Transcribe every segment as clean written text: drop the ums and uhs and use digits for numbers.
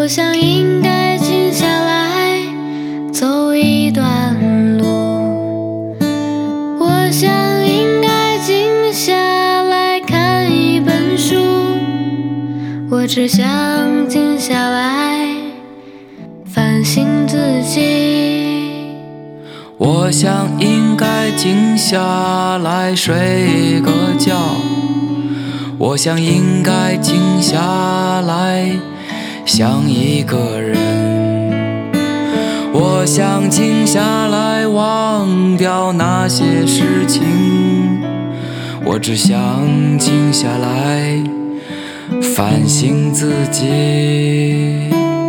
我想应该静下来走一段路，我想应该静下来看一本书，我只想静下来反省自己。 我想应该静下来睡个觉，我想应该静下来想一个人，我想静下来忘掉那些事情，我只想静下来反省自己。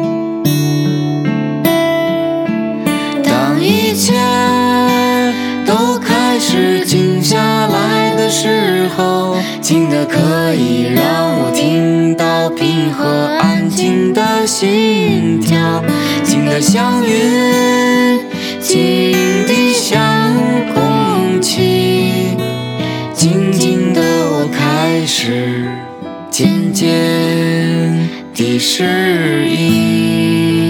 当一切都开始静下来的时候，静得可以让我听到平和安静的心跳，静得像云，静地像空气，静静的我开始渐渐地适应。